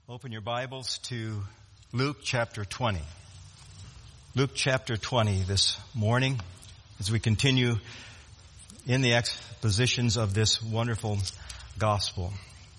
Open your Bibles to Luke chapter 20. Luke chapter 20 this morning as we continue in the expositions of this wonderful gospel.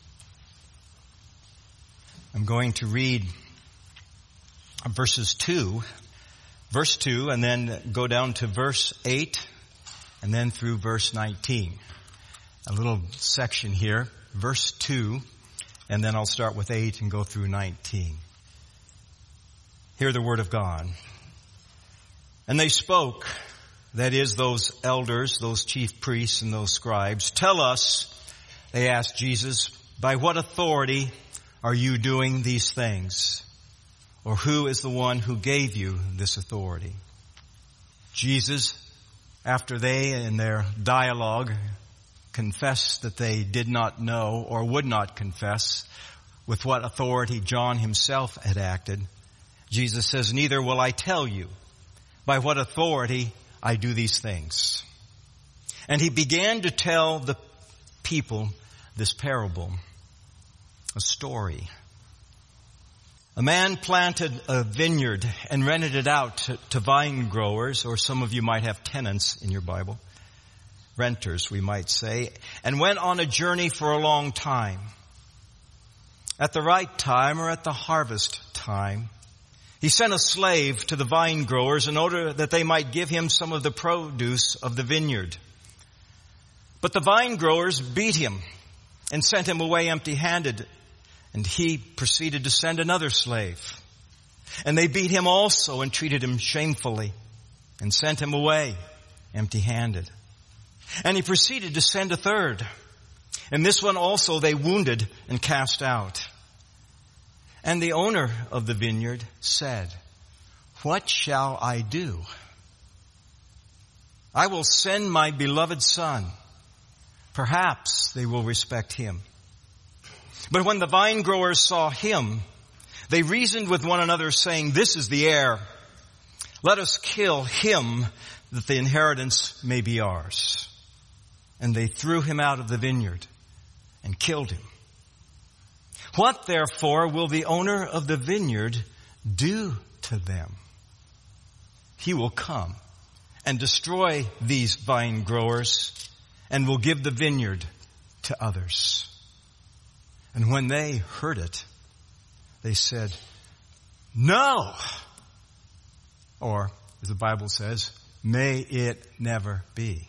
I'm going to read verse 2, and then go down to verse 8, and then through verse 19. A little section here, verse 2, and then I'll start with 8 and go through 19. Hear the word of God. And they spoke, that is, those elders, those chief priests and those scribes, "Tell us," they asked Jesus, "by what authority are you doing these things? Or who is the one who gave you this authority?" Jesus, after they in their dialogue confessed that they did not know or would not confess with what authority John himself had acted, Jesus says, "Neither will I tell you by what authority I do these things." And he began to tell the people this parable, a story. A man planted a vineyard and rented it out to vine growers, or some of you might have tenants in your Bible. Renters, we might say, and went on a journey for a long time. At the right time, or at the harvest time, he sent a slave to the vine growers in order that they might give him some of the produce of the vineyard. But the vine growers beat him and sent him away empty-handed, and he proceeded to send another slave. And they beat him also and treated him shamefully and sent him away empty-handed. And he proceeded to send a third. And this one also they wounded and cast out. And the owner of the vineyard said, "What shall I do? I will send my beloved son. Perhaps they will respect him." But when the vine growers saw him, they reasoned with one another, saying, "This is the heir. Let us kill him, that the inheritance may be ours." And they threw him out of the vineyard and killed him. "What therefore will the owner of the vineyard do to them? He will come and destroy these vine growers and will give the vineyard to others." And when they heard it, they said, "No!" Or, as the Bible says, "May it never be."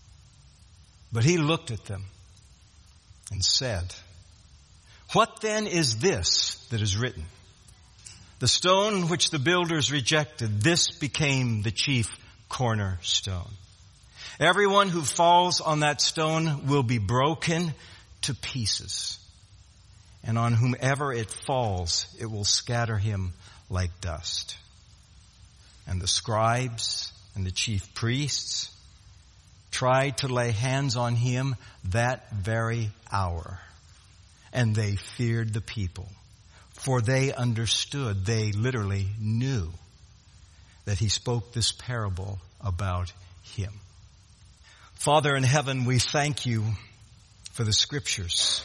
But he looked at them and said, "What then is this that is written? The stone which the builders rejected, this became the chief cornerstone. Everyone who falls on that stone will be broken to pieces. And on whomever it falls, it will scatter him like dust." And the scribes and the chief priests tried to lay hands on him that very hour. And they feared the people, for they understood, they literally knew, that he spoke this parable about him. Father in heaven, we thank you for the scriptures.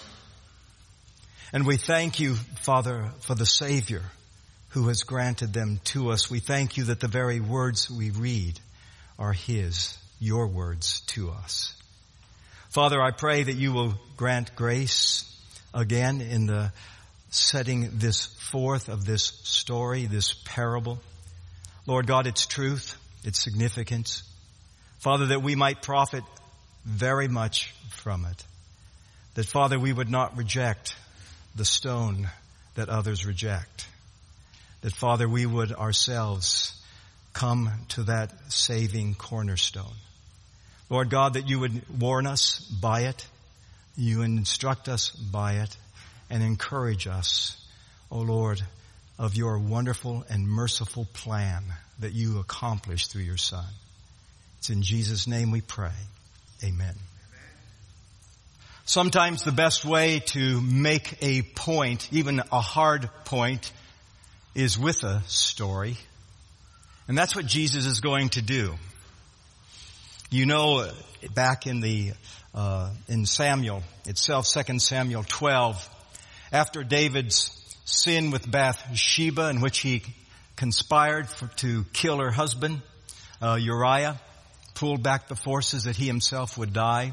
And we thank you, Father, for the Savior who has granted them to us. We thank you that the very words we read are his, your words to us. Father, I pray that you will grant grace again in the setting this forth of this story, this parable. Lord God, its truth, its significance. Father, that we might profit very much from it. That, Father, we would not reject the stone that others reject. That, Father, we would ourselves come to that saving cornerstone. Lord God, that you would warn us by it, you would instruct us by it, and encourage us, O Lord, of your wonderful and merciful plan that you accomplished through your Son. It's in Jesus' name we pray. Amen. Sometimes the best way to make a point, even a hard point, is with a story. And that's what Jesus is going to do. You know, back in Samuel itself, 2 Samuel 12, after David's sin with Bathsheba, in which he conspired to kill her husband, Uriah, pulled back the forces that he himself would die,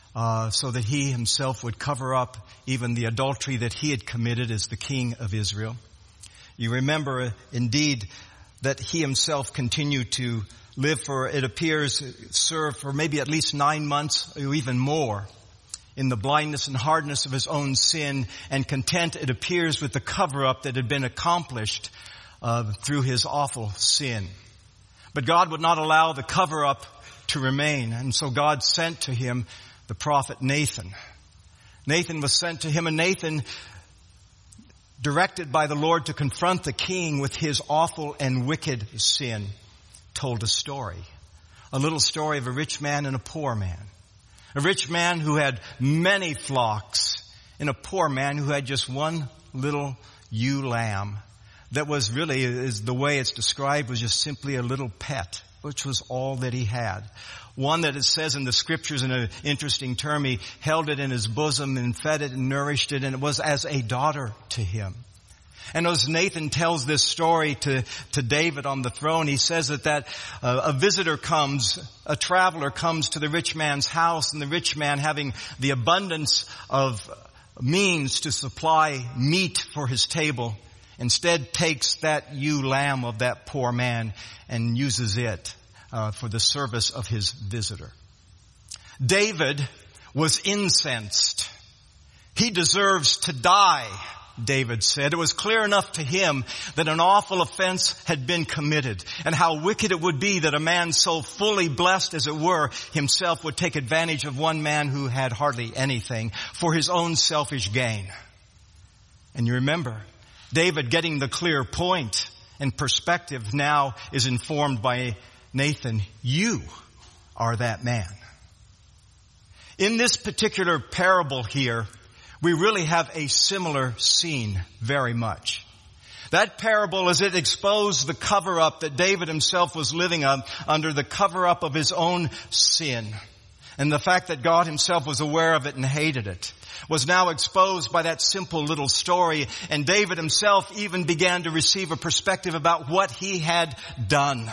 so that he himself would cover up even the adultery that he had committed as the king of Israel. You remember, indeed, that he himself continued to live for, it appears, serve for maybe at least 9 months or even more in the blindness and hardness of his own sin, and content, it appears, with the cover-up that had been accomplished through his awful sin. But God would not allow the cover-up to remain, and so God sent to him the prophet Nathan. Nathan was sent to him, and Nathan, directed by the Lord to confront the king with his awful and wicked sin, told a little story of a rich man and a poor man. A rich man who had many flocks, and a poor man who had just one little ewe lamb that was really, is the way it's described, was just simply a little pet, which was all that he had. One that it says in the scriptures in an interesting term, he held it in his bosom and fed it and nourished it, and it was as a daughter to him. And as Nathan tells this story to David on the throne, he says that a visitor comes, a traveler comes to the rich man's house, and the rich man, having the abundance of means to supply meat for his table, instead takes that ewe lamb of that poor man and uses it for the service of his visitor. David was incensed. He deserves to die, David said. It was clear enough to him that an awful offense had been committed, and how wicked it would be that a man so fully blessed, as it were, himself would take advantage of one man who had hardly anything for his own selfish gain. And you remember, David, getting the clear point and perspective, now is informed by Nathan, you are that man. In this particular parable here, we really have a similar scene very much. That parable, as it exposed the cover-up that David himself was living under, the cover-up of his own sin, and the fact that God himself was aware of it and hated it, was now exposed by that simple little story. And David himself even began to receive a perspective about what he had done,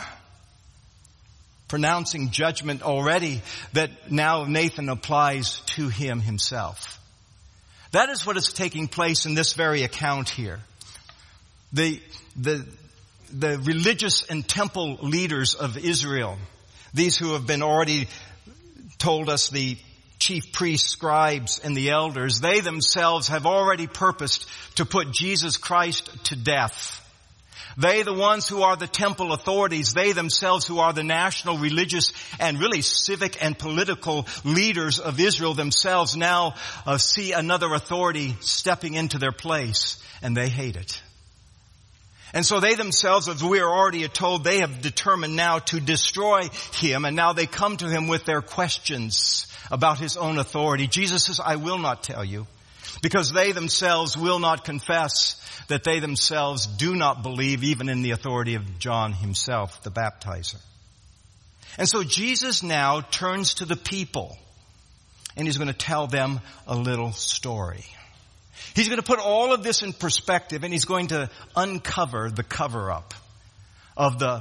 pronouncing judgment already that now Nathan applies to him himself. That is what is taking place in this very account here. The religious and temple leaders of Israel, these who have been already told us, the chief priests, scribes, and the elders, they themselves have already purposed to put Jesus Christ to death. They, the ones who are the temple authorities, they themselves who are the national, religious, and really civic and political leaders of Israel themselves, now see another authority stepping into their place, and they hate it. And so they themselves, as we are already told, they have determined now to destroy him, and now they come to him with their questions about his own authority. Jesus says, I will not tell you, because they themselves will not confess that they themselves do not believe even in the authority of John himself, the baptizer. And so Jesus now turns to the people, and he's going to tell them a little story. He's going to put all of this in perspective, and he's going to uncover the cover-up of the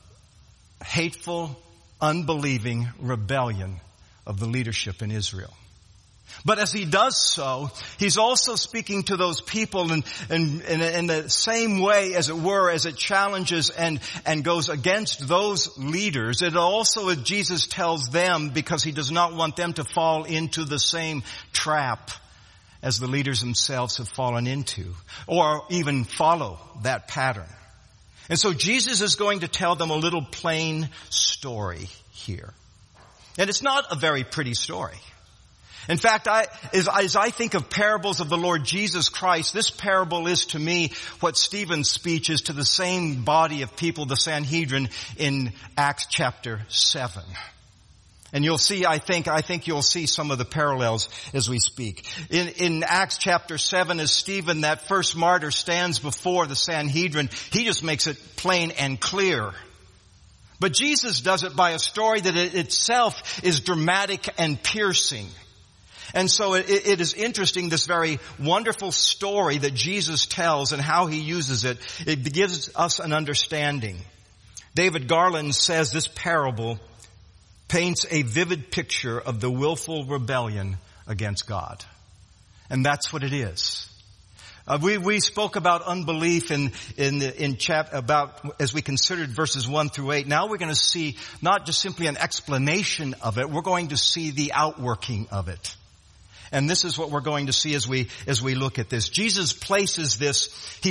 hateful, unbelieving rebellion of the leadership in Israel. But as he does so, he's also speaking to those people in the same way, as it were, as it challenges and goes against those leaders. It also, as Jesus tells them, because he does not want them to fall into the same trap as the leaders themselves have fallen into, or even follow that pattern. And so Jesus is going to tell them a little plain story here. And it's not a very pretty story. In fact, as I think of parables of the Lord Jesus Christ, this parable is to me what Stephen's speech is to the same body of people, the Sanhedrin, in Acts chapter 7. And you'll see, I think you'll see some of the parallels as we speak. In Acts chapter 7, as Stephen, that first martyr, stands before the Sanhedrin, he just makes it plain and clear. But Jesus does it by a story that itself is dramatic and piercing. And so it is interesting, this very wonderful story that Jesus tells and how he uses it. It gives us an understanding. David Garland says this parable paints a vivid picture of the willful rebellion against God. And that's what it is. We spoke about unbelief as we considered verses 1 through 8. Now we're going to see not just simply an explanation of it, we're going to see the outworking of it. And this is what we're going to see as we look at this. Jesus places this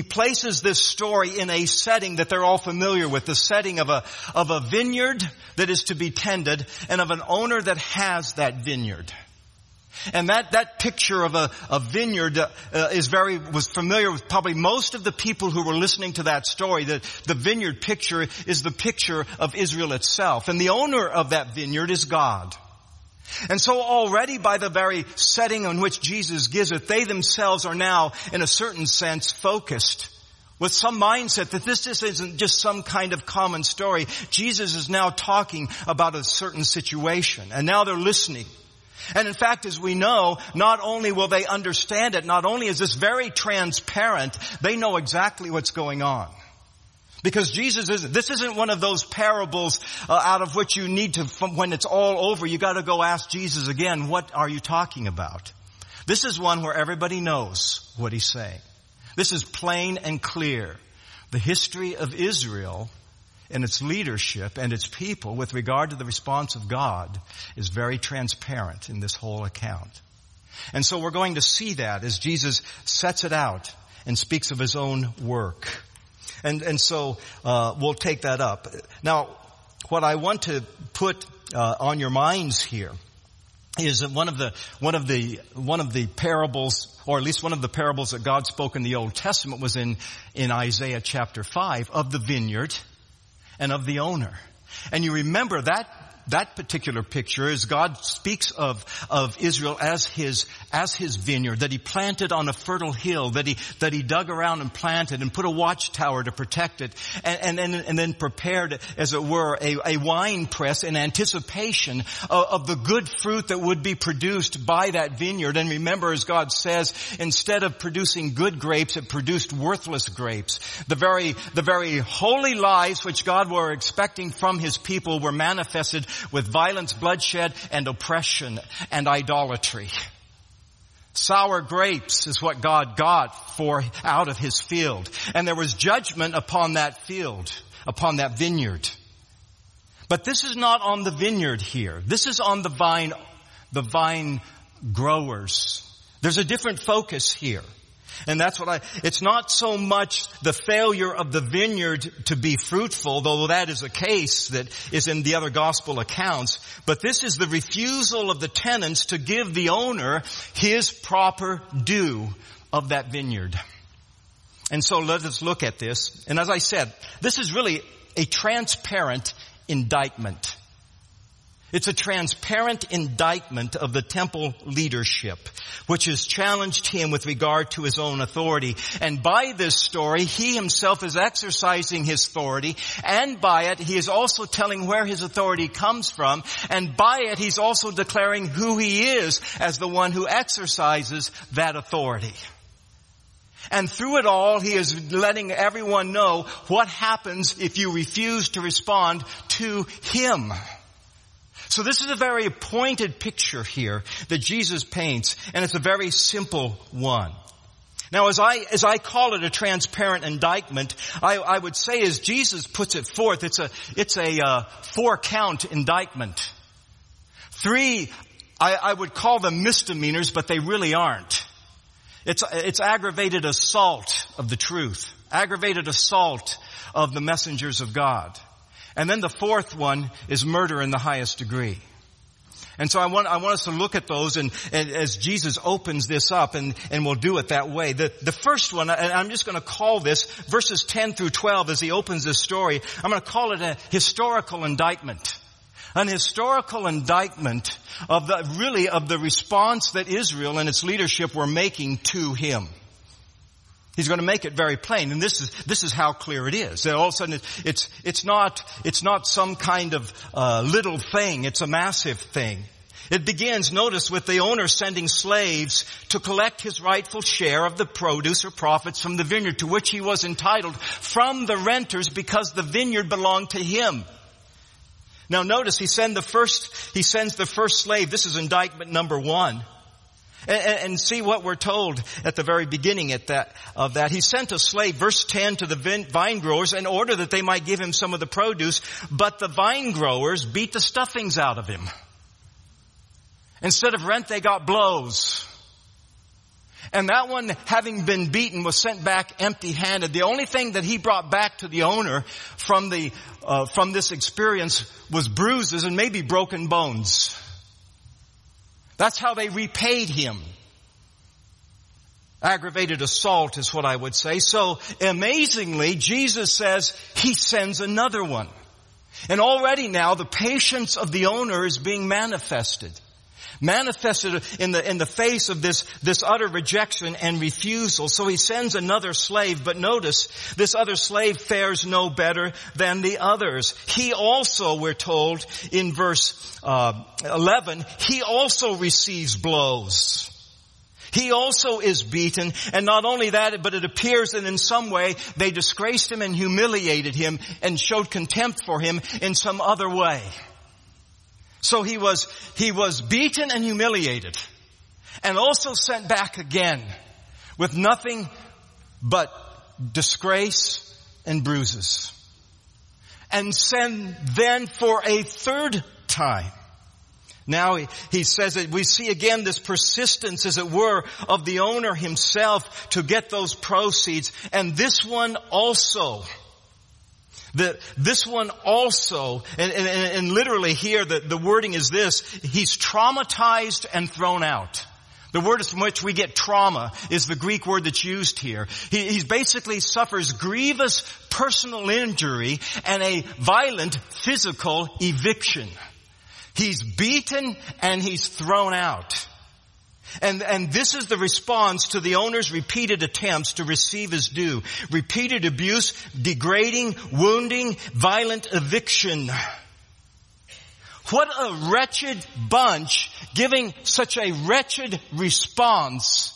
story in a setting that they're all familiar with, the setting of a vineyard that is to be tended and of an owner that has that vineyard. And that picture of a vineyard was familiar with probably most of the people who were listening to that story. The vineyard picture is the picture of Israel itself. And the owner of that vineyard is God. And so already by the very setting on which Jesus gives it, they themselves are now, in a certain sense, focused with some mindset that this isn't just some kind of common story. Jesus is now talking about a certain situation. And now they're listening. And in fact, as we know, not only will they understand it, not only is this very transparent, they know exactly what's going on. Because this isn't one of those parables out of which you need to, when it's all over, you got to go ask Jesus again, what are you talking about? This is one where everybody knows what he's saying. This is plain and clear. The history of Israel and its leadership and its people with regard to the response of God is very transparent in this whole account. And so we're going to see that as Jesus sets it out and speaks of his own work. And so we'll take that up. Now, what I want to put on your minds here is that one of the parables, or at least one of the parables that God spoke in the Old Testament, was in Isaiah chapter 5 of the vineyard and of the owner. And you remember that particular picture as God speaks of Israel as his vineyard that he planted on a fertile hill, that he dug around and planted and put a watchtower to protect it, and then prepared, as it were, a wine press in anticipation of the good fruit that would be produced by that vineyard. And remember, as God says, instead of producing good grapes, it produced worthless grapes. The very holy lives which God were expecting from his people were manifested with violence, bloodshed, and oppression, and idolatry. Sour grapes is what God got out of his field. And there was judgment upon that field, upon that vineyard. But this is not on the vineyard here. This is on the vine growers. There's a different focus here. And that's it's not so much the failure of the vineyard to be fruitful, though that is a case that is in the other gospel accounts, but this is the refusal of the tenants to give the owner his proper due of that vineyard. And so let us look at this. And as I said, this is really a transparent indictment. It's a transparent indictment of the temple leadership, which has challenged him with regard to his own authority. And by this story, he himself is exercising his authority, and by it, he is also telling where his authority comes from, and by it, he's also declaring who he is as the one who exercises that authority. And through it all, he is letting everyone know what happens if you refuse to respond to him. So this is a very pointed picture here that Jesus paints, and it's a very simple one. Now, as I call it a transparent indictment, I would say, as Jesus puts it forth, it's a 4-count indictment. 3, I would call them misdemeanors, but they really aren't. It's aggravated assault of the truth, aggravated assault of the messengers of God. And then the 4th one is murder in the highest degree. And so I want us to look at those and as Jesus opens this up, and we'll do it that way. The first one, and I'm just going to call this verses 10 through 12 as he opens this story, I'm going to call it a historical indictment. An historical indictment of the response that Israel and its leadership were making to him. He's going to make it very plain, and this is how clear it is. All of a sudden, it's not some kind of little thing. It's a massive thing. It begins, notice, with the owner sending slaves to collect his rightful share of the produce or profits from the vineyard to which he was entitled from the renters because the vineyard belonged to him. Now notice he sends the first slave. This is indictment number 1. And see what we're told at the very beginning of that. He sent a slave, verse 10, to the vine growers in order that they might give him some of the produce, but the vine growers beat the stuffings out of him. Instead of rent, they got blows. And that one, having been beaten, was sent back empty-handed. The only thing that he brought back to the owner from this experience was bruises and maybe broken bones. That's how they repaid him. Aggravated assault is what I would say. So amazingly, Jesus says he sends another one. And already now the patience of the owner is being manifested in the face of this utter rejection and refusal. So he sends another slave, but notice this other slave fares no better than the others. He also, we're told in verse 11, he also receives blows. He also is beaten, and not only that, but it appears that in some way they disgraced him and humiliated him and showed contempt for him in some other way. So he was beaten and humiliated and also sent back again with nothing but disgrace and bruises. And sent then for a third time. Now he says that we see again this persistence, as it were, of the owner himself to get those proceeds. And this one also. This one also, and literally here the wording is this: he's traumatized and thrown out. The word from which we get trauma is the Greek word that's used here. He basically suffers grievous personal injury and a violent physical eviction. He's beaten and he's thrown out. And this is the response to the owner's repeated attempts to receive his due. Repeated abuse, degrading, wounding, violent eviction. What a wretched bunch giving such a wretched response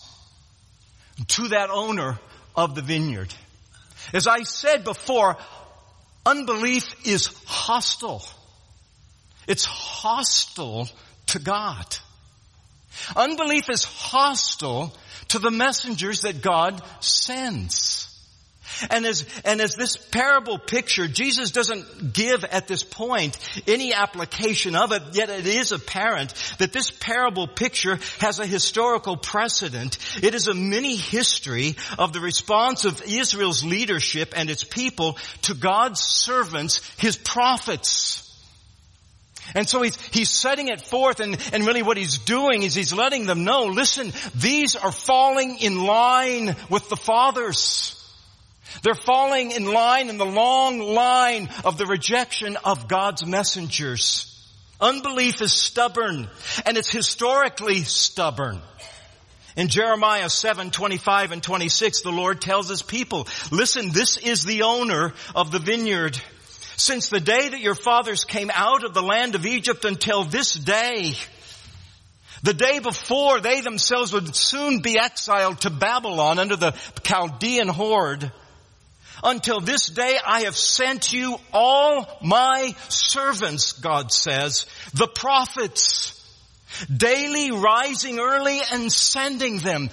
to that owner of the vineyard. As I said before, unbelief is hostile. It's hostile to God. Unbelief is hostile to the messengers that God sends. And as this parable picture, Jesus doesn't give at this point any application of it, yet it is apparent that this parable picture has a historical precedent. It is a mini history of the response of Israel's leadership and its people to God's servants, his prophets. And so he's setting it forth, and really what he's doing is he's letting them know, listen, these are falling in line with the fathers. They're falling in line in the long line of the rejection of God's messengers. Unbelief is stubborn, and it's historically stubborn. In Jeremiah 7:25 and 26, the Lord tells his people, listen, this is the owner of the vineyard. Since the day that your fathers came out of the land of Egypt until this day, the day before they themselves would soon be exiled to Babylon under the Chaldean horde, until this day I have sent you all my servants, God says, the prophets, daily rising early and sending them.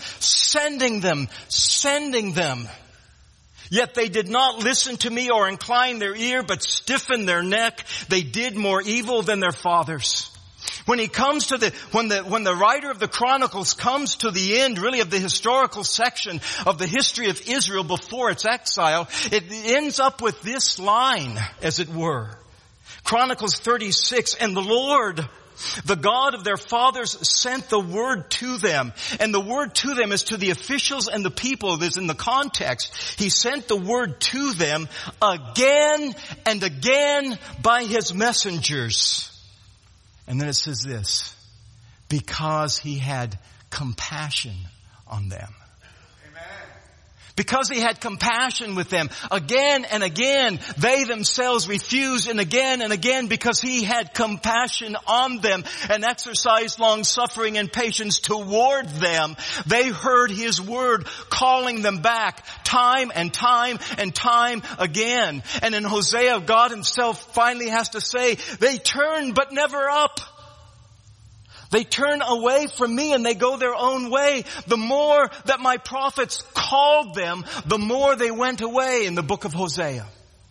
Yet they did not listen to me or incline their ear, but stiffened their neck. They did more evil than their fathers. When he comes to when the writer of the Chronicles comes to the end, really, of the historical section of the history of Israel before its exile, it ends up with this line, as it were. Chronicles 36, and the Lord, the God of their fathers, sent the word to them. And the word to them is to the officials and the people. This is in the context. He sent the word to them again and again by his messengers. And then it says this, because he had compassion on them. Amen. Because he had compassion with them, again and again, they themselves refused, and again, because he had compassion on them and exercised long suffering and patience toward them, they heard his word calling them back time and time and time again. And in Hosea, God himself finally has to say, they turn but never up. They turn away from me and they go their own way. The more that my prophets called them, the more they went away in the book of Hosea.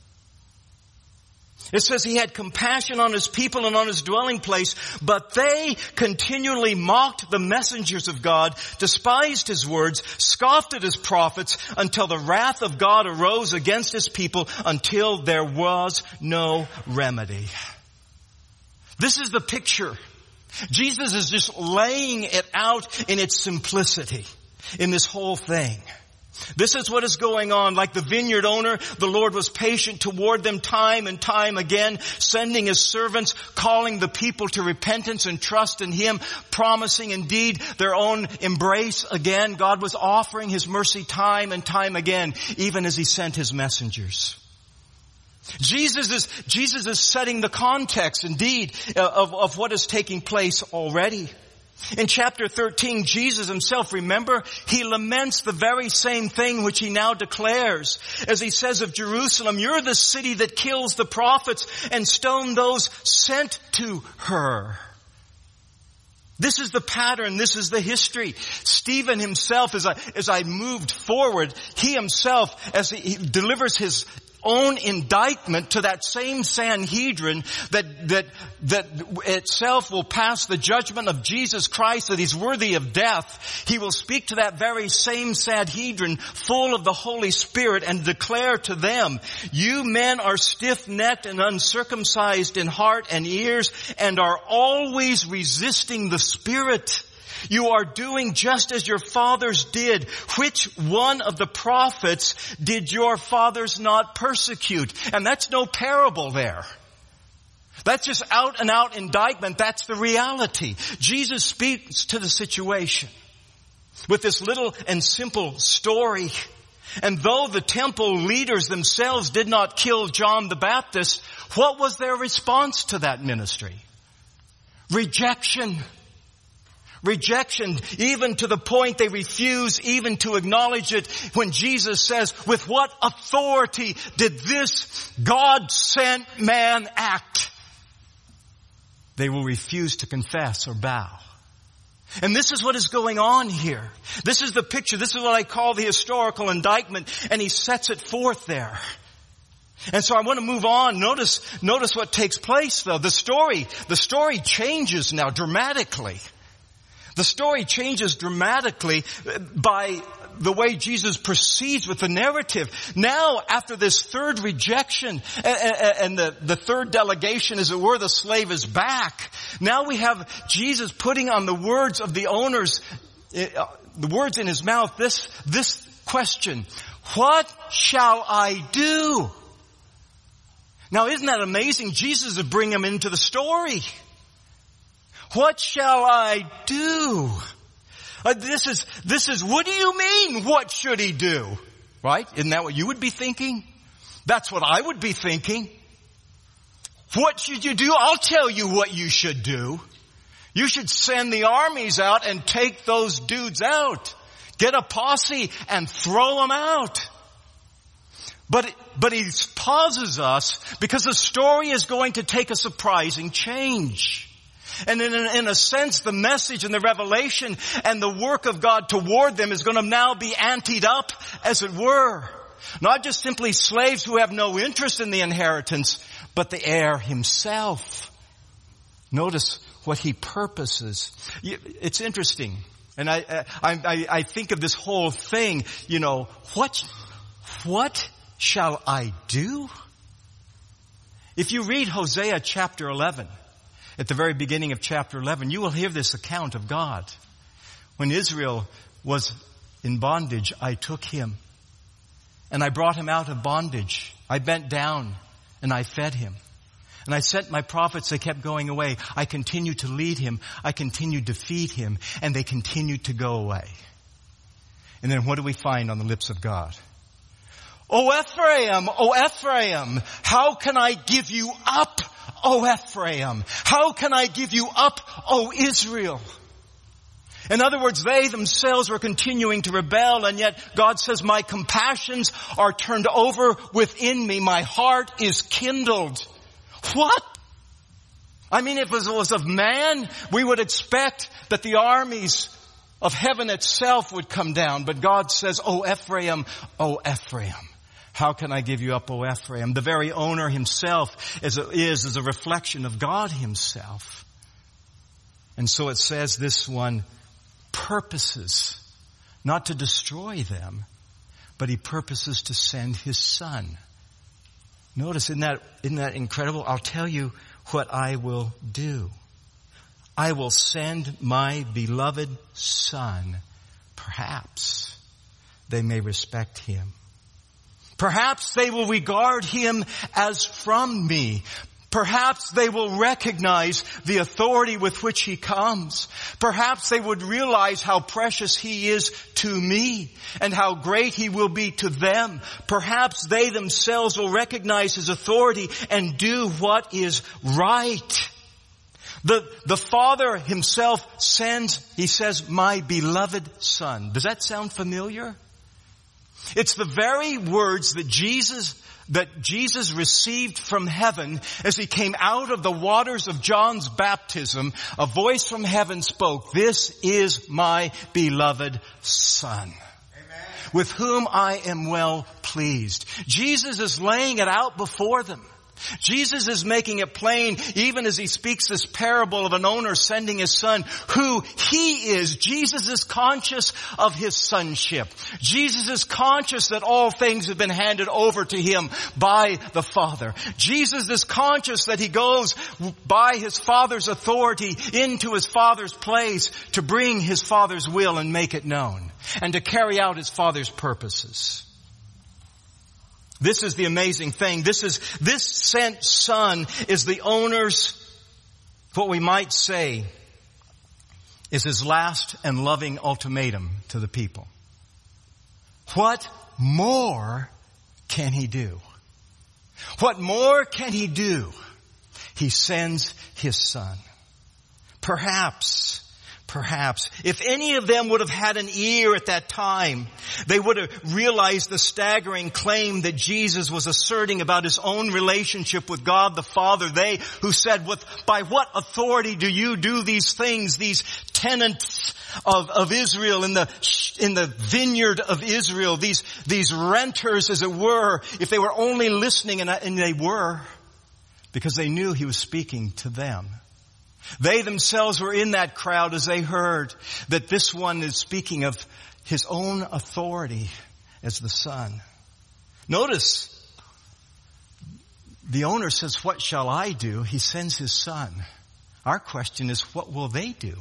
It says he had compassion on his people and on his dwelling place, but they continually mocked the messengers of God, despised his words, scoffed at his prophets, until the wrath of God arose against his people, until there was no remedy. This is the picture. Jesus is just laying it out in its simplicity in this whole thing. This is what is going on. Like the vineyard owner, the Lord was patient toward them time and time again, sending his servants, calling the people to repentance and trust in him, promising indeed their own embrace again. God was offering his mercy time and time again, even as he sent his messengers. Jesus is setting the context, indeed, of what is taking place already. In chapter 13, Jesus himself, remember, he laments the very same thing which he now declares. As he says of Jerusalem, you're the city that kills the prophets and stone those sent to her. This is the pattern. This is the history. Stephen himself, as I moved forward, he himself, as he delivers his own indictment to that same Sanhedrin that itself will pass the judgment of Jesus Christ, that he's worthy of death. He will speak to that very same Sanhedrin full of the Holy Spirit and declare to them, you men are stiff-necked and uncircumcised in heart and ears and are always resisting the Spirit. You are doing just as your fathers did. Which one of the prophets did your fathers not persecute? And that's no parable there. That's just out and out indictment. That's the reality. Jesus speaks to the situation with this little and simple story. And though the temple leaders themselves did not kill John the Baptist, what was their response to that ministry? Rejection. Rejection, even to the point they refuse even to acknowledge it when Jesus says, with what authority did this God-sent man act? They will refuse to confess or bow. And this is what is going on here. This is the picture. This is what I call the historical indictment, and he sets it forth there. And so I want to move on. Notice what takes place though. The story changes now dramatically. The story changes dramatically by the way Jesus proceeds with the narrative. Now, after this third rejection and the third delegation, as it were, the slave is back. Now we have Jesus putting on the words of the owners, the words in his mouth, this question, what shall I do? Now, isn't that amazing? Jesus is bringing him into the story. What shall I do? This is, what do you mean, what should he do? Right? Isn't that what you would be thinking? That's what I would be thinking. What should you do? I'll tell you what you should do. You should send the armies out and take those dudes out. Get a posse and throw them out. But he pauses us because the story is going to take a surprising change. And in a sense, the message and the revelation and the work of God toward them is going to now be anteed up, as it were. Not just simply slaves who have no interest in the inheritance, but the heir himself. Notice what he purposes. It's interesting. And I think of this whole thing, what shall I do? If you read Hosea chapter 11, at the very beginning of chapter 11, you will hear this account of God. When Israel was in bondage, I took him and I brought him out of bondage. I bent down and I fed him. And I sent my prophets, they kept going away. I continued to lead him. I continued to feed him, and they continued to go away. And then what do we find on the lips of God? O Ephraim, how can I give you up, O Ephraim? How can I give you up, O Israel? In other words, they themselves were continuing to rebel, and yet God says, my compassions are turned over within me. My heart is kindled. What? I mean, if it was of man, we would expect that the armies of heaven itself would come down. But God says, O Ephraim, how can I give you up, O Ephraim? The very owner himself is a reflection of God himself. And so it says this one purposes not to destroy them, but he purposes to send his son. Notice, isn't that incredible? I'll tell you what I will do. I will send my beloved son. Perhaps they may respect him. Perhaps they will regard him as from me. Perhaps they will recognize the authority with which he comes. Perhaps they would realize how precious he is to me and how great he will be to them. Perhaps they themselves will recognize his authority and do what is right. The Father himself sends, he says, my beloved son. Does that sound familiar? It's the very words that Jesus received from heaven as he came out of the waters of John's baptism. A voice from heaven spoke, this is my beloved son, Amen, with whom I am well pleased. Jesus is laying it out before them. Jesus is making it plain even as he speaks this parable of an owner sending his son, who he is. Jesus is conscious of his sonship. Jesus is conscious that all things have been handed over to him by the Father. Jesus is conscious that he goes by his Father's authority into his Father's place to bring his Father's will and make it known and to carry out his Father's purposes. This is the amazing thing. This sent son is the owner's, what we might say, is his last and loving ultimatum to the people. What more can he do? What more can he do? He sends his son. Perhaps, if any of them would have had an ear at that time, they would have realized the staggering claim that Jesus was asserting about his own relationship with God the Father. They who said, by what authority do you do these things, these tenants of Israel in the vineyard of Israel, these renters, as it were, if they were only listening, and they were, because they knew he was speaking to them. They themselves were in that crowd as they heard that this one is speaking of his own authority as the son. Notice, the owner says, what shall I do? He sends his son. Our question is, what will they do?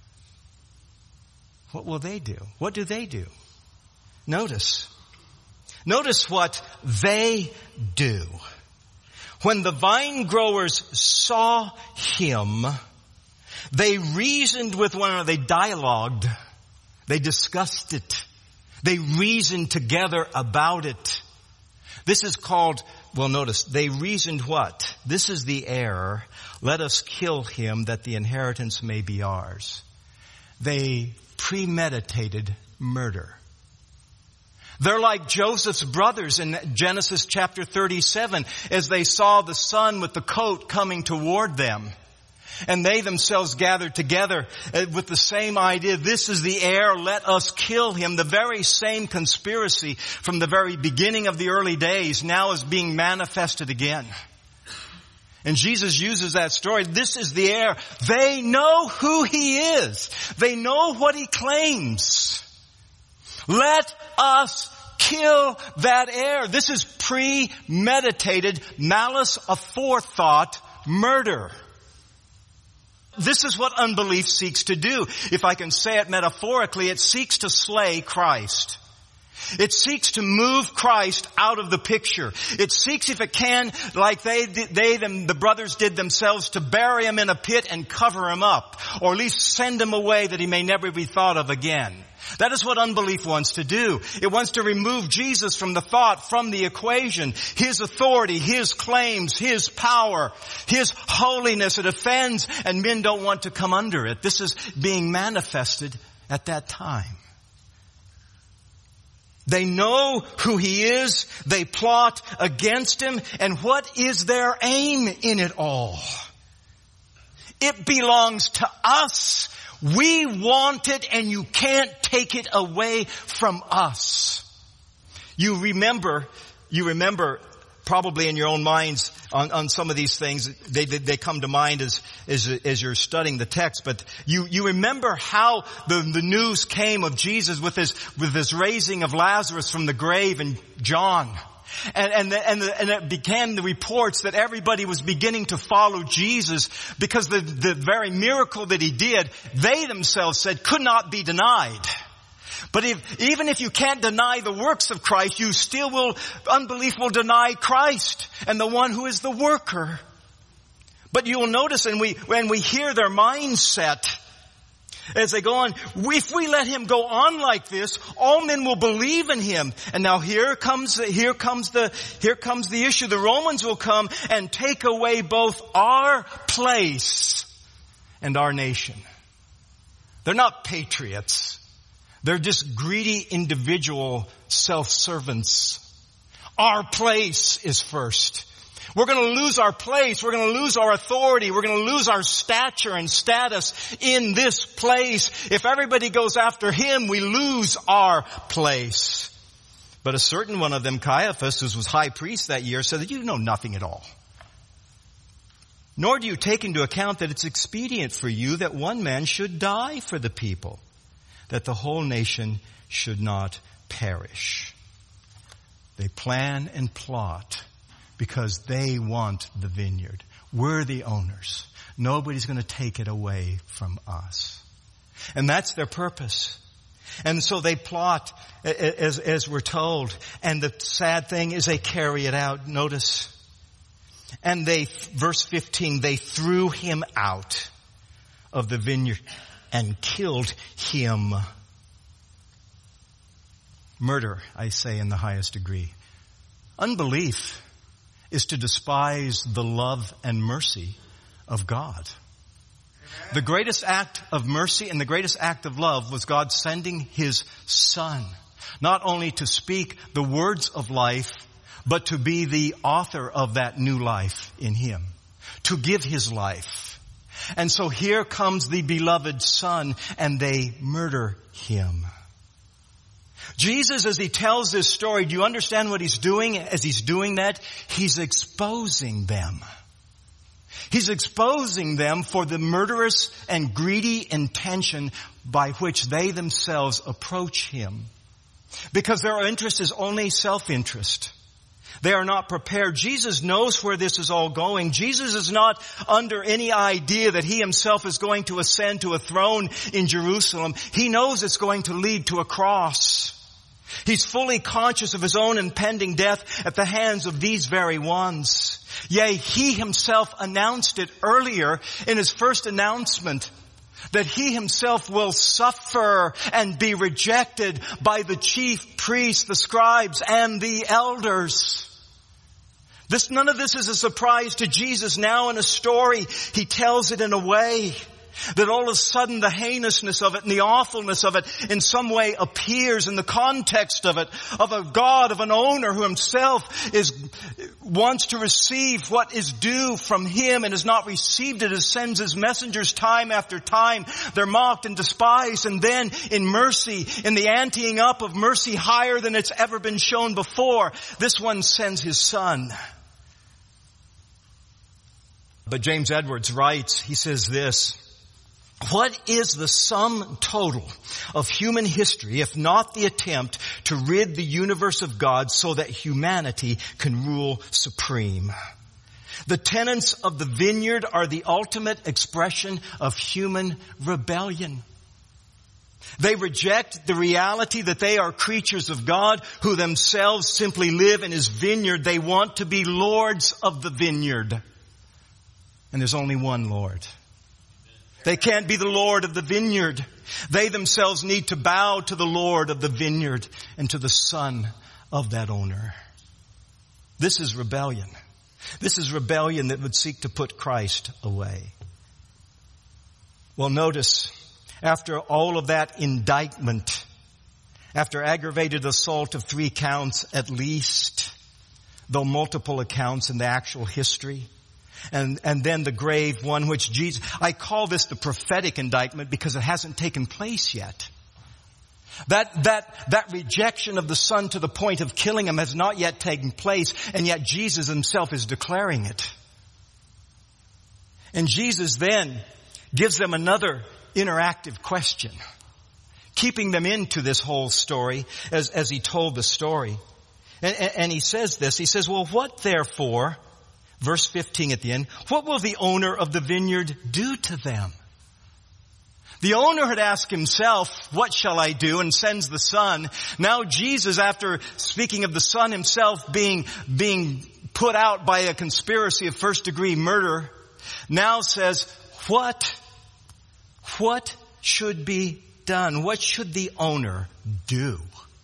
What will they do? What do they do? Notice what they do. When the vine growers saw him, they reasoned with one another. They dialogued. They discussed it. They reasoned together about it. This is called, notice, they reasoned what? This is the error. Let us kill him that the inheritance may be ours. They premeditated murder. They're like Joseph's brothers in Genesis chapter 37 as they saw the son with the coat coming toward them. And they themselves gathered together with the same idea. This is the heir. Let us kill him. The very same conspiracy from the very beginning of the early days now is being manifested again. And Jesus uses that story. This is the heir. They know who he is. They know what he claims. Let us kill that heir. This is premeditated, malice aforethought murder. This is what unbelief seeks to do. If I can say it metaphorically, it seeks to slay Christ. It seeks to move Christ out of the picture. It seeks, if it can, like the brothers did themselves, to bury him in a pit and cover him up, or at least send him away that he may never be thought of again. That is what unbelief wants to do. It wants to remove Jesus from the thought, from the equation. His authority, His claims, His power, His holiness. It offends, and men don't want to come under it. This is being manifested at that time. They know who He is. They plot against Him. And what is their aim in it all? It belongs to us. We want it, and you can't take it away from us. You remember probably in your own minds on some of these things. They come to mind as you're studying the text. But you remember how the news came of Jesus with his raising of Lazarus from the grave in John. And it began the reports that everybody was beginning to follow Jesus because the very miracle that He did, they themselves said could not be denied. But even if you can't deny the works of Christ, unbelief will deny Christ and the one who is the worker. But you will notice, when we hear their mindset, as they go on, if we let Him go on like this, all men will believe in Him. And now here comes the issue. The Romans will come and take away both our place and our nation. They're not patriots. They're just greedy individual self-servants. Our place is first. We're going to lose our place. We're going to lose our authority. We're going to lose our stature and status in this place. If everybody goes after Him, we lose our place. But a certain one of them, Caiaphas, who was high priest that year, said that you know nothing at all. Nor do you take into account that it's expedient for you that one man should die for the people, that the whole nation should not perish. They plan and plot because they want the vineyard. We're the owners. Nobody's going to take it away from us. And that's their purpose. And so they plot, as we're told. And the sad thing is they carry it out. Notice. And verse 15, they threw Him out of the vineyard and killed Him. Murder, I say, in the highest degree. Unbelief is to despise the love and mercy of God. The greatest act of mercy and the greatest act of love was God sending His Son, not only to speak the words of life, but to be the author of that new life in Him, to give His life. And so here comes the beloved Son, and they murder Him. Jesus, as He tells this story, do you understand what He's doing as He's doing that? He's exposing them. He's exposing them for the murderous and greedy intention by which they themselves approach Him. Because their interest is only self-interest. They are not prepared. Jesus knows where this is all going. Jesus is not under any idea that He Himself is going to ascend to a throne in Jerusalem. He knows it's going to lead to a cross. He's fully conscious of His own impending death at the hands of these very ones. Yea, He Himself announced it earlier in His first announcement that He Himself will suffer and be rejected by the chief priests, the scribes, and the elders. None of this is a surprise to Jesus. Now in a story, He tells it in a way that all of a sudden the heinousness of it and the awfulness of it in some way appears in the context of it, of a God, of an owner who Himself wants to receive what is due from Him and has not received it, as sends His messengers time after time. They're mocked and despised, and then in mercy, in the anteing up of mercy higher than it's ever been shown before, this one sends His Son. But James Edwards writes, he says this: what is the sum total of human history if not the attempt to rid the universe of God so that humanity can rule supreme? The tenants of the vineyard are the ultimate expression of human rebellion. They reject the reality that they are creatures of God who themselves simply live in His vineyard. They want to be lords of the vineyard. And there's only one Lord. They can't be the Lord of the vineyard. They themselves need to bow to the Lord of the vineyard and to the son of that owner. This is rebellion. This is rebellion that would seek to put Christ away. Well, notice, after all of that indictment, after aggravated assault of 3 counts at least, though multiple accounts in the actual history, and then the grave one, which Jesus, I call this the prophetic indictment because it hasn't taken place yet. That rejection of the Son to the point of killing him has not yet taken place, and yet Jesus himself is declaring it. And Jesus then gives them another interactive question, keeping them into this whole story as he told the story. And he says this, he says, well, what therefore, verse 15 at the end, what will the owner of the vineyard do to them? The owner had asked himself, what shall I do? And sends the son. Now Jesus, after speaking of the son himself being put out by a conspiracy of first degree murder, now says, what should be done? What should the owner do?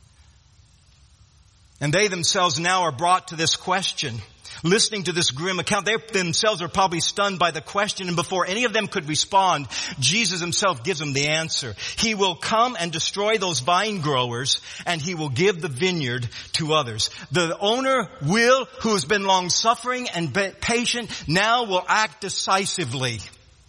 And they themselves now are brought to this question. Listening to this grim account, they themselves are probably stunned by the question, and before any of them could respond, Jesus himself gives them the answer. He will come and destroy those vine growers, and he will give the vineyard to others. The owner who has been long suffering and patient, now will act decisively.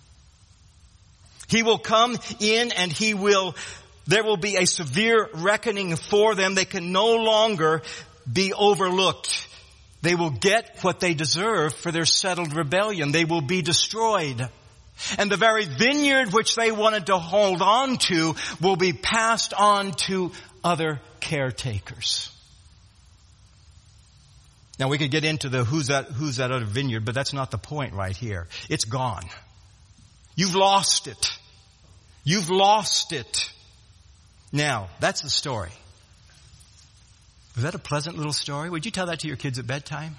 He will come in and there will be a severe reckoning for them. They can no longer be overlooked. They will get what they deserve for their settled rebellion. They will be destroyed. And the very vineyard which they wanted to hold on to will be passed on to other caretakers. Now we could get into the who's that other vineyard, but that's not the point right here. It's gone. You've lost it. You've lost it. Now, that's the story. Was that a pleasant little story? Would you tell that to your kids at bedtime?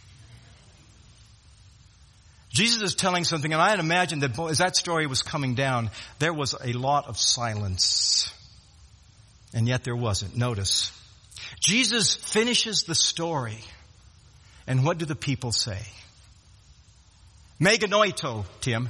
Jesus is telling something, and I had imagined that as that story was coming down, there was a lot of silence. And yet there wasn't. Notice. Jesus finishes the story. And what do the people say? Meganoito, Tim.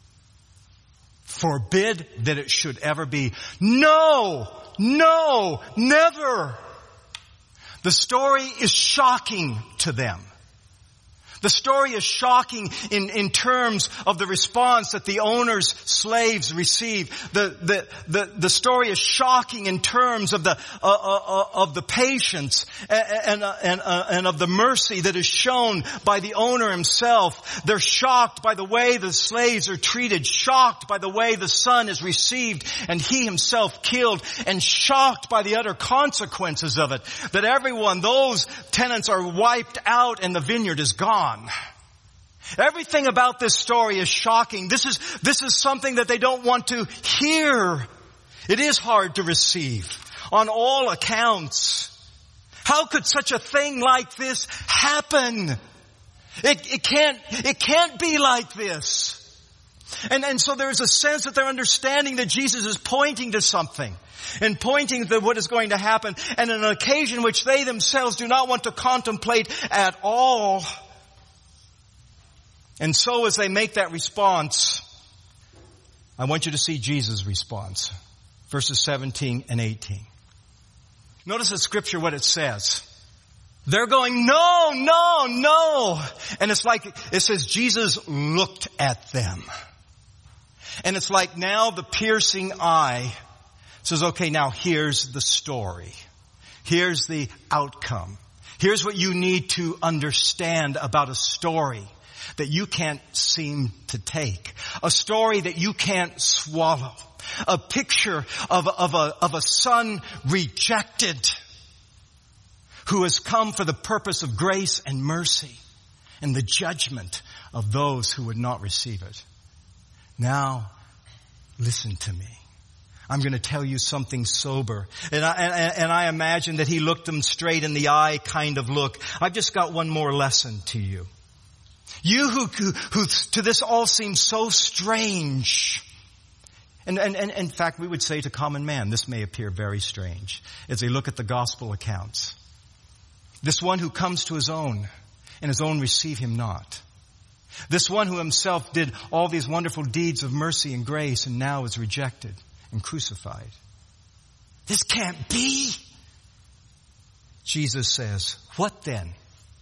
Forbid that it should ever be. No, never. The story is shocking to them. The story is shocking in terms of the response that the owner's slaves receive. The story is shocking in terms of the patience and of the mercy that is shown by the owner himself. They're shocked by the way the slaves are treated, shocked by the way the son is received and he himself killed, and shocked by the utter consequences of it. That those tenants are wiped out and the vineyard is gone. Everything about this story is shocking. This is something that they don't want to hear. It is hard to receive on all accounts. How could such a thing like this happen? It can't be like this. And so there's a sense that they're understanding that Jesus is pointing to something and pointing to what is going to happen, and an occasion which they themselves do not want to contemplate at all. And so as they make that response, I want you to see Jesus' response. Verses 17 and 18. Notice in Scripture what it says. They're going, no. And it's like, it says Jesus looked at them. And it's like now the piercing eye says, okay, now here's the story. Here's the outcome. Here's what you need to understand about a story that you can't seem to take. A story that you can't swallow. A picture of a son rejected who has come for the purpose of grace and mercy and the judgment of those who would not receive it. Now, listen to me. I'm going to tell you something sober. And I imagine that he looked them straight in the eye kind of look. I've just got one more lesson to you. You who to this all seems so strange. And in fact, we would say to common man, this may appear very strange as they look at the gospel accounts. This one who comes to his own, and his own receive him not. This one who himself did all these wonderful deeds of mercy and grace and now is rejected and crucified. This can't be. Jesus says, what then?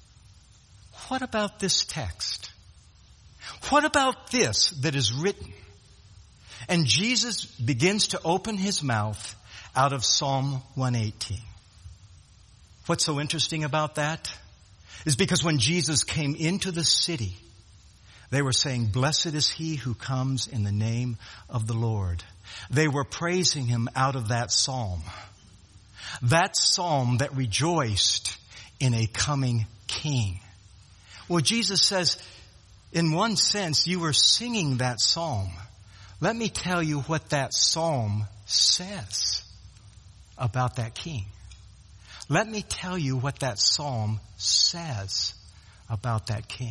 What about this text? What about this that is written? And Jesus begins to open his mouth out of Psalm 118. What's so interesting about that is because when Jesus came into the city, they were saying, blessed is he who comes in the name of the Lord. They were praising him out of that psalm. That psalm that rejoiced in a coming king. Well, Jesus says, in one sense, you were singing that psalm. Let me tell you what that psalm says about that king. Let me tell you what that psalm says about that king.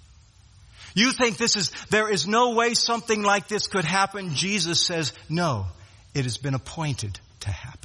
You think there is no way something like this could happen. Jesus says, no, it has been appointed to happen.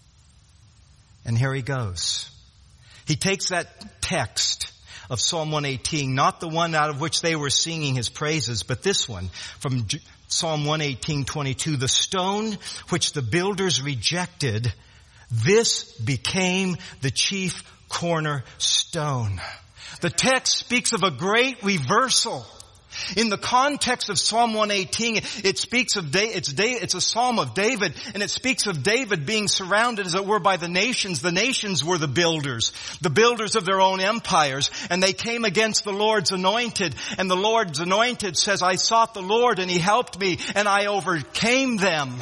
And here he goes. He takes that text of Psalm 118, not the one out of which they were singing his praises, but this one from Psalm 118:22, the stone which the builders rejected, this became the chief cornerstone. The text speaks of a great reversal. In the context of Psalm 118, it speaks of it's a psalm of David, and it speaks of David being surrounded, as it were, by the nations. The nations were the builders of their own empires, and they came against the Lord's anointed, and the Lord's anointed says, I sought the Lord, and he helped me, and I overcame them.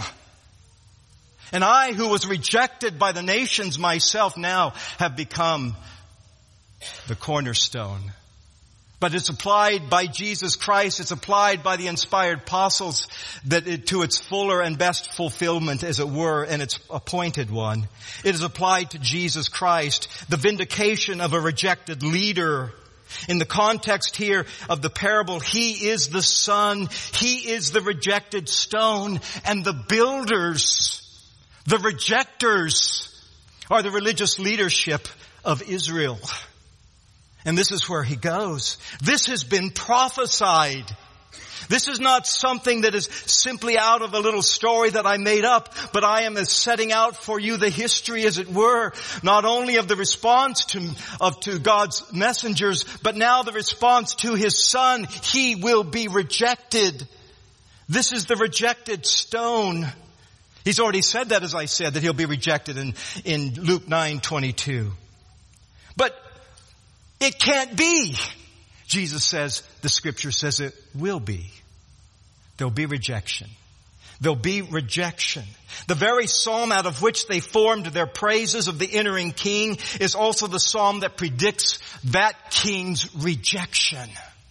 And I, who was rejected by the nations myself, now have become the cornerstone. But it's applied by Jesus Christ. It's applied by the inspired apostles to its fuller and best fulfillment, as it were, and its appointed one. It is applied to Jesus Christ, the vindication of a rejected leader. In the context here of the parable, he is the Son, he is the rejected stone, and the builders, the rejectors, are the religious leadership of Israel. And this is where he goes. This has been prophesied. This is not something that is simply out of a little story that I made up, but I am setting out for you the history, as it were, not only of the response to God's messengers, but now the response to his Son. He will be rejected. This is the rejected stone. He's already said that, as I said, that he'll be rejected in Luke 9:22. But it can't be. Jesus says, the scripture says it will be. There'll be rejection. There'll be rejection. The very psalm out of which they formed their praises of the entering king is also the psalm that predicts that king's rejection.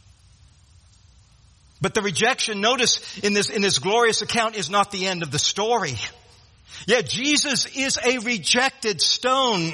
But the rejection, notice in this glorious account, is not the end of the story. Yeah, Jesus is a rejected stone.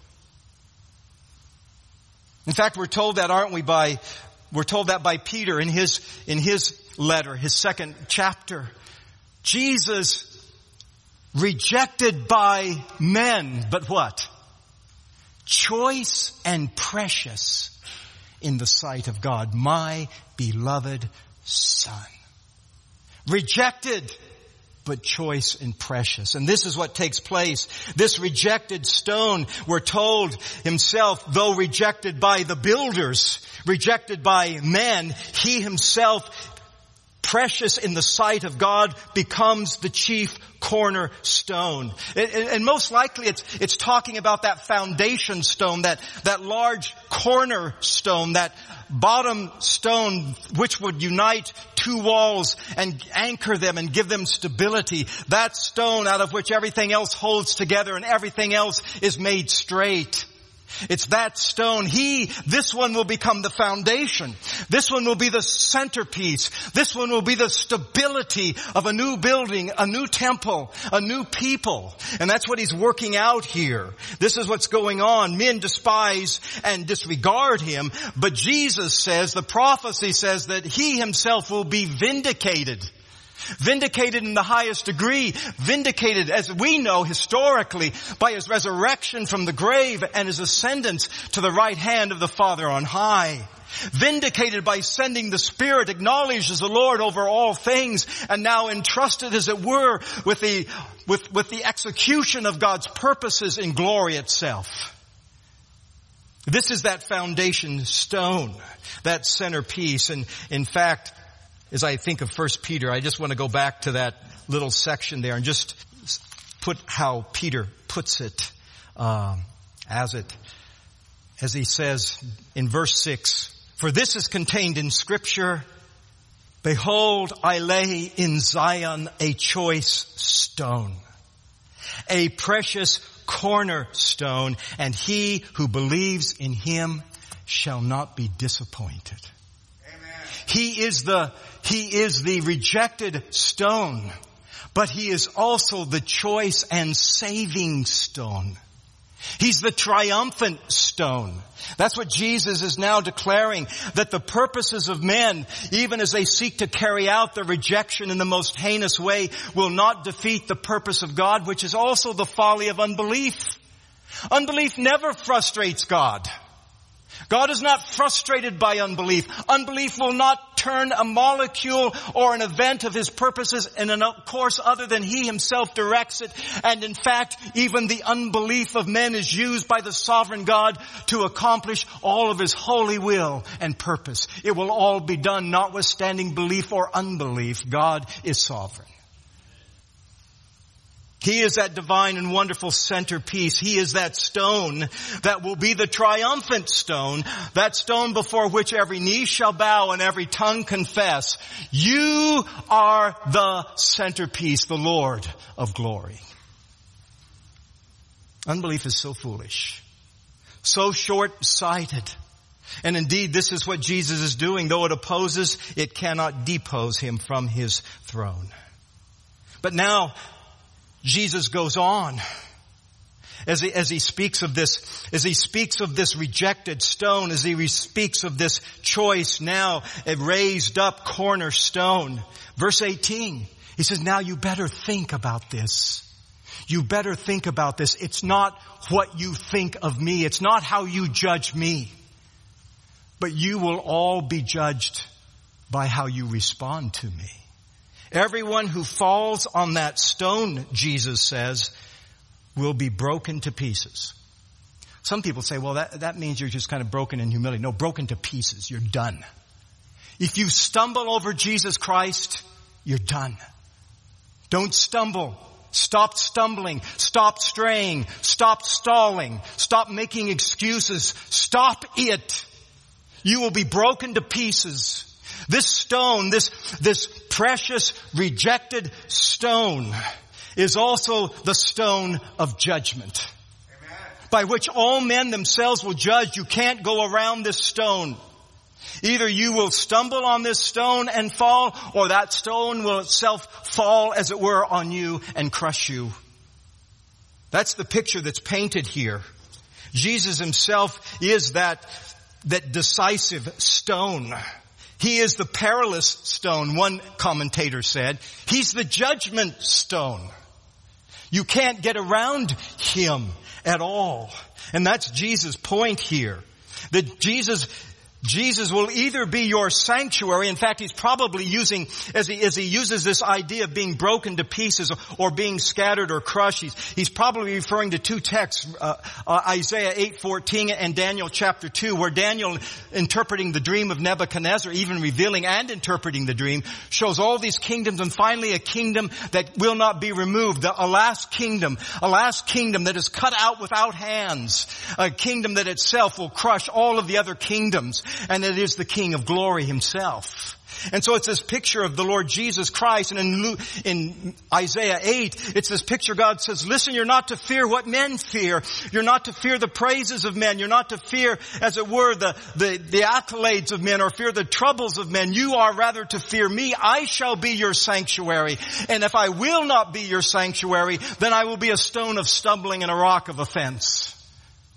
In fact, we're told that, aren't we, we're told that by Peter in his letter, his second chapter. Jesus rejected by men, but what? Choice and precious in the sight of God. My beloved Son. Rejected, but choice and precious. And this is what takes place. This rejected stone, we're told himself, though rejected by the builders, rejected by men, he himself, precious in the sight of God, becomes the chief cornerstone. And most likely it's talking about that foundation stone, that large cornerstone, that bottom stone which would unite two walls and anchor them and give them stability. That stone out of which everything else holds together and everything else is made straight. It's that stone. This one will become the foundation. This one will be the centerpiece. This one will be the stability of a new building, a new temple, a new people. And that's what he's working out here. This is what's going on. Men despise and disregard him, but Jesus says, the prophecy says that he himself will be vindicated. Vindicated in the highest degree, vindicated, as we know historically, by his resurrection from the grave and his ascendance to the right hand of the Father on high. Vindicated by sending the Spirit, acknowledged as the Lord over all things, and now entrusted, as it were, with the execution of God's purposes in glory itself. This is that foundation stone, that centerpiece. And in fact, as I think of 1 Peter, I just want to go back to that little section there and just put how Peter puts it, as he says in verse 6, "For this is contained in Scripture, behold, I lay in Zion a choice stone, a precious cornerstone, and he who believes in him shall not be disappointed." Amen. He is the rejected stone, but he is also the choice and saving stone. He's the triumphant stone. That's what Jesus is now declaring, that the purposes of men, even as they seek to carry out their rejection in the most heinous way, will not defeat the purpose of God, which is also the folly of unbelief. Unbelief never frustrates God. God is not frustrated by unbelief. Unbelief will not turn a molecule or an event of his purposes in a course other than he himself directs it. And in fact, even the unbelief of men is used by the sovereign God to accomplish all of his holy will and purpose. It will all be done notwithstanding belief or unbelief. God is sovereign. He is that divine and wonderful centerpiece. He is that stone that will be the triumphant stone, that stone before which every knee shall bow and every tongue confess, "You are the centerpiece, the Lord of glory." Unbelief is so foolish, so short-sighted. And indeed, this is what Jesus is doing. Though it opposes, it cannot depose him from his throne. But now, Jesus goes on as he speaks of this rejected stone, as he speaks of this choice now, a raised up cornerstone. Verse 18, he says, "Now you better think about this. You better think about this. It's not what you think of me. It's not how you judge me. But you will all be judged by how you respond to me. Everyone who falls on that stone," Jesus says, "will be broken to pieces." Some people say, well, that means you're just kind of broken in humility. No, broken to pieces. You're done. If you stumble over Jesus Christ, you're done. Don't stumble. Stop stumbling. Stop straying. Stop stalling. Stop making excuses. Stop it. You will be broken to pieces. This stone, this precious rejected stone, is also the stone of judgment. Amen. By which all men themselves will judge. You can't go around this stone. Either you will stumble on this stone and fall, or that stone will itself fall, as it were, on you and crush you. That's the picture that's painted here. Jesus himself is that decisive stone. He is the perilous stone, one commentator said. He's the judgment stone. You can't get around him at all. And that's Jesus' point here. That Jesus will either be your sanctuary. In fact, he's probably using, as he uses this idea of being broken to pieces or being scattered or crushed, he's probably referring to two texts, Isaiah 8:14 and Daniel chapter 2, where Daniel, interpreting the dream of Nebuchadnezzar, even revealing and interpreting the dream, shows all these kingdoms and finally a kingdom that will not be removed, a last kingdom that is cut out without hands, a kingdom that itself will crush all of the other kingdoms. And it is the King of glory himself. And so it's this picture of the Lord Jesus Christ. And in Isaiah 8, it's this picture. God says, listen, you're not to fear what men fear. You're not to fear the praises of men. You're not to fear, as it were, the accolades of men or fear the troubles of men. You are rather to fear me. I shall be your sanctuary. And if I will not be your sanctuary, then I will be a stone of stumbling and a rock of offense.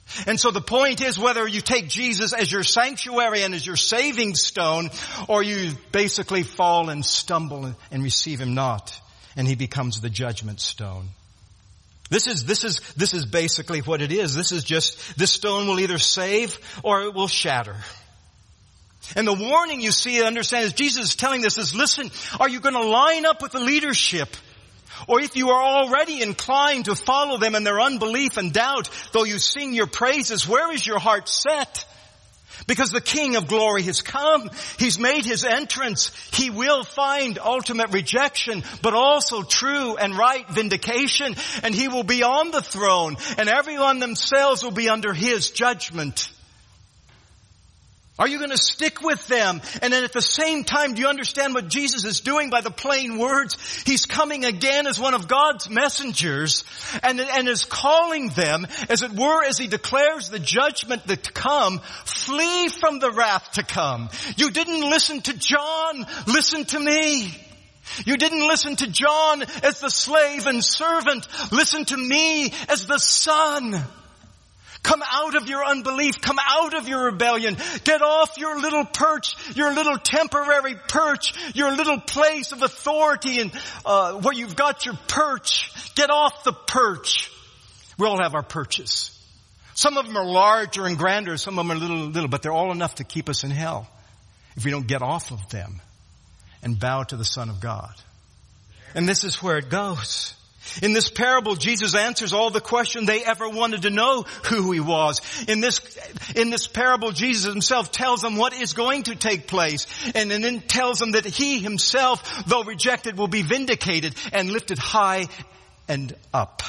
And so the point is whether you take Jesus as your sanctuary and as your saving stone, or you basically fall and stumble and receive him not, and he becomes the judgment stone. This is basically what it is. This stone will either save or it will shatter. And the warning you see and understand is Jesus is telling this is, listen, are you going to line up with the leadership? Or if you are already inclined to follow them in their unbelief and doubt, though you sing your praises, where is your heart set? Because the King of glory has come. He's made his entrance. He will find ultimate rejection, but also true and right vindication. And he will be on the throne, and everyone themselves will be under his judgment. Are you going to stick with them? And then at the same time, do you understand what Jesus is doing by the plain words? He's coming again as one of God's messengers and is calling them, as it were, as he declares the judgment that to come, flee from the wrath to come. You didn't listen to John, listen to me. You didn't listen to John as the slave and servant, listen to me as the son. Come out of your unbelief. Come out of your rebellion. Get off your little perch, your little temporary perch, your little place of authority and where you've got your perch. Get off the perch. We all have our perches. Some of them are larger and grander. Some of them are little, but they're all enough to keep us in hell if we don't get off of them and bow to the Son of God. And this is where it goes. In this parable, Jesus answers all the questions they ever wanted to know who he was. In this parable, Jesus himself tells them what is going to take place, and then tells them that he himself, though rejected, will be vindicated and lifted high and up.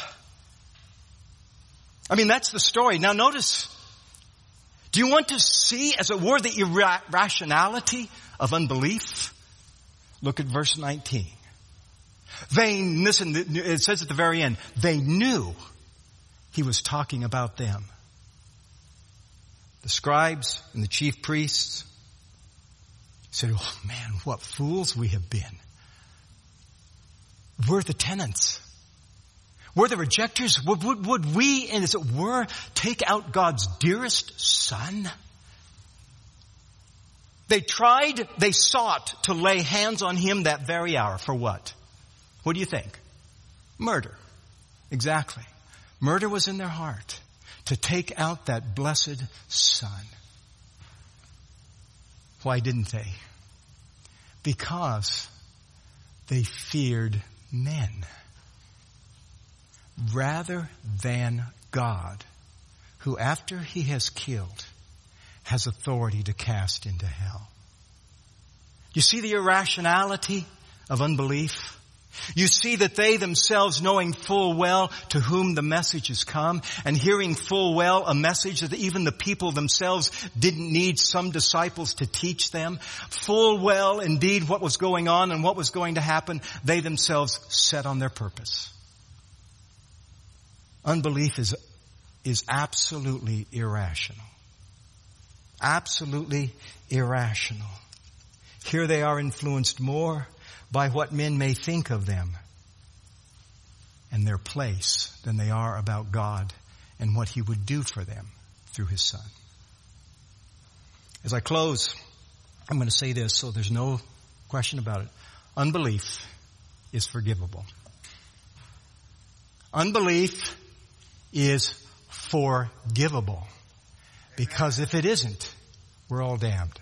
I mean, that's the story. Now notice, do you want to see, as it were, the irrationality of unbelief? Look at verse 19. Listen, it says at the very end, they knew he was talking about them. The scribes and the chief priests said, oh man, what fools we have been. We're the tenants. We're the rejectors. Would we, and as it were, take out God's dearest son? They sought to lay hands on him that very hour. For what? What do you think? Murder. Exactly. Murder was in their heart to take out that blessed son. Why didn't they? Because they feared men rather than God, who after he has killed has authority to cast into hell. You see the irrationality of unbelief? You see that they themselves, knowing full well to whom the message has come, and hearing full well a message that even the people themselves didn't need some disciples to teach them, full well indeed what was going on and what was going to happen, they themselves set on their purpose. Unbelief is absolutely irrational. Absolutely irrational. Here they are influenced more by what men may think of them and their place than they are about God and what he would do for them through his son. As I close, I'm going to say this so there's no question about it. Unbelief is forgivable. Unbelief is forgivable. Because if it isn't, we're all damned.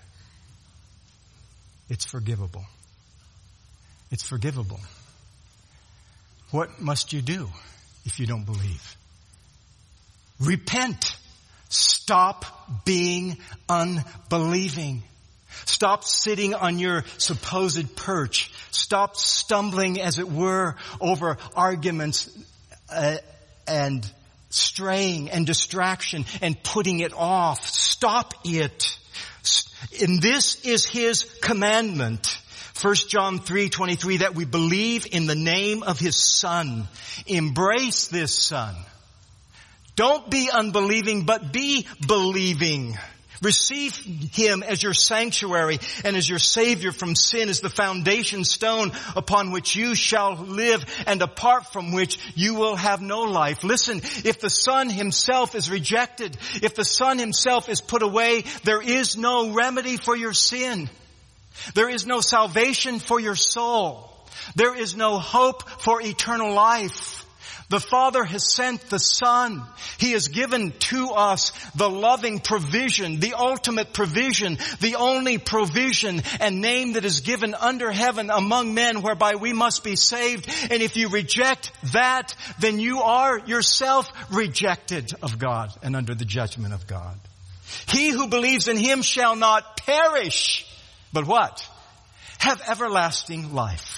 It's forgivable. It's forgivable. What must you do if you don't believe? Repent. Stop being unbelieving. Stop sitting on your supposed perch. Stop stumbling, as it were, over arguments and straying and distraction and putting it off. Stop it. And this is his commandment. 1 John 3:23, that we believe in the name of his son. Embrace this son. Don't be unbelieving, but be believing. Receive Him as your sanctuary and as your Savior from sin, as the foundation stone upon which you shall live and apart from which you will have no life. Listen, if the Son Himself is rejected, if the Son Himself is put away, there is no remedy for your sin. There is no salvation for your soul. There is no hope for eternal life. The Father has sent the Son. He has given to us the loving provision, the ultimate provision, the only provision and name that is given under heaven among men whereby we must be saved. And if you reject that, then you are yourself rejected of God and under the judgment of God. He who believes in Him shall not perish, but what? Have everlasting life.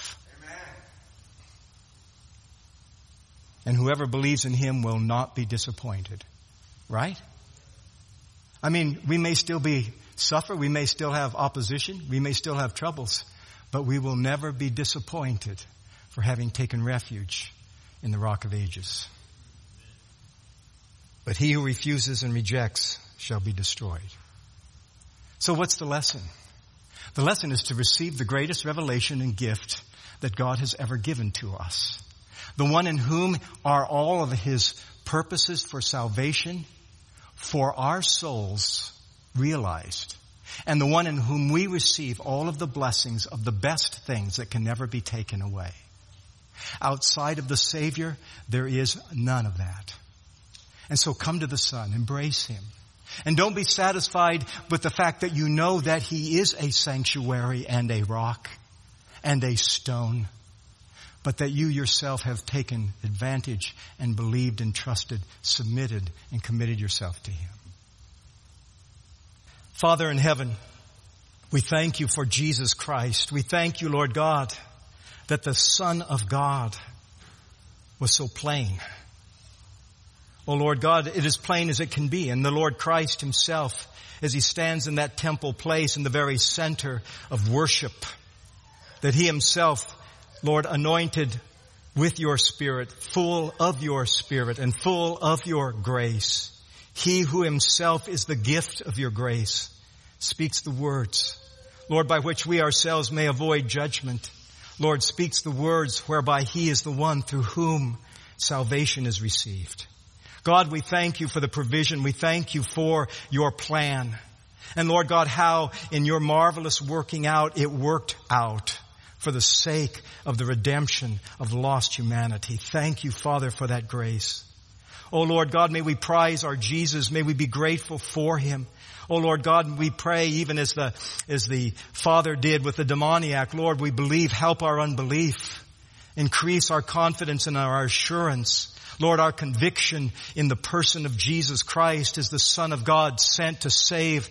And whoever believes in Him will not be disappointed. Right? I mean, we may still suffer. We may still have opposition. We may still have troubles. But we will never be disappointed for having taken refuge in the Rock of Ages. But he who refuses and rejects shall be destroyed. So what's the lesson? The lesson is to receive the greatest revelation and gift that God has ever given to us. The one in whom are all of His purposes for salvation for our souls realized. And the one in whom we receive all of the blessings of the best things that can never be taken away. Outside of the Savior, there is none of that. And so come to the Son, embrace Him. And don't be satisfied with the fact that you know that He is a sanctuary and a rock and a stone, but that you yourself have taken advantage and believed and trusted, submitted and committed yourself to Him. Father in heaven, we thank You for Jesus Christ. We thank You, Lord God, that the Son of God was so plain. Oh Lord God, it is plain as it can be. And the Lord Christ Himself, as He stands in that temple place in the very center of worship, that He Himself, Lord, anointed with Your Spirit, full of Your Spirit and full of Your grace. He who Himself is the gift of Your grace speaks the words, Lord, by which we ourselves may avoid judgment. Lord, speaks the words whereby He is the one through whom salvation is received. God, we thank You for the provision. We thank You for Your plan. And Lord God, how in Your marvelous working out, it worked out for the sake of the redemption of lost humanity. Thank You, Father, for that grace. Oh Lord God, may we prize our Jesus. May we be grateful for Him. Oh Lord God, we pray even as the Father did with the demoniac. Lord, we believe, help our unbelief. Increase our confidence and our assurance. Lord, our conviction in the person of Jesus Christ as the Son of God sent to save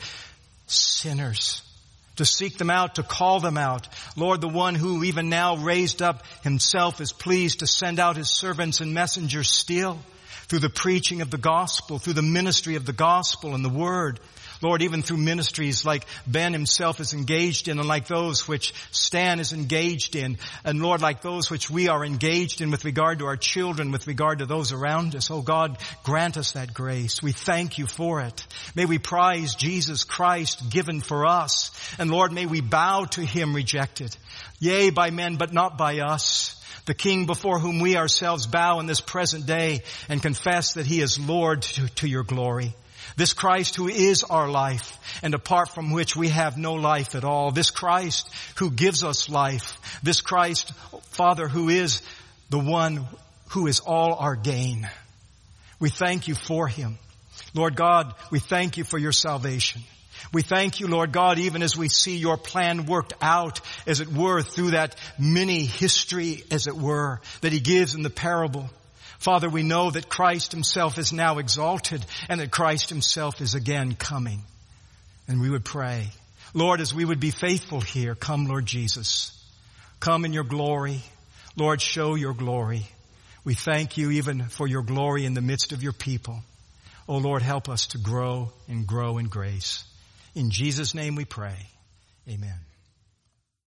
sinners, to seek them out, to call them out. Lord, the one who even now raised up Himself is pleased to send out His servants and messengers still through the preaching of the gospel, through the ministry of the gospel and the word. Lord, even through ministries like Ben himself is engaged in and like those which Stan is engaged in. And Lord, like those which we are engaged in with regard to our children, with regard to those around us. Oh God, grant us that grace. We thank You for it. May we prize Jesus Christ given for us. And Lord, may we bow to Him rejected. Yea, by men, but not by us. The King before whom we ourselves bow in this present day and confess that He is Lord to Your glory. This Christ who is our life and apart from which we have no life at all. This Christ who gives us life. This Christ, Father, who is the one who is all our gain. We thank You for Him. Lord God, we thank You for Your salvation. We thank You, Lord God, even as we see Your plan worked out, as it were, through that mini history, as it were, that He gives in the parable. Father, we know that Christ Himself is now exalted and that Christ Himself is again coming. And we would pray, Lord, as we would be faithful here, come, Lord Jesus. Come in Your glory. Lord, show Your glory. We thank You even for Your glory in the midst of Your people. Oh, Lord, help us to grow in grace. In Jesus' name we pray. Amen.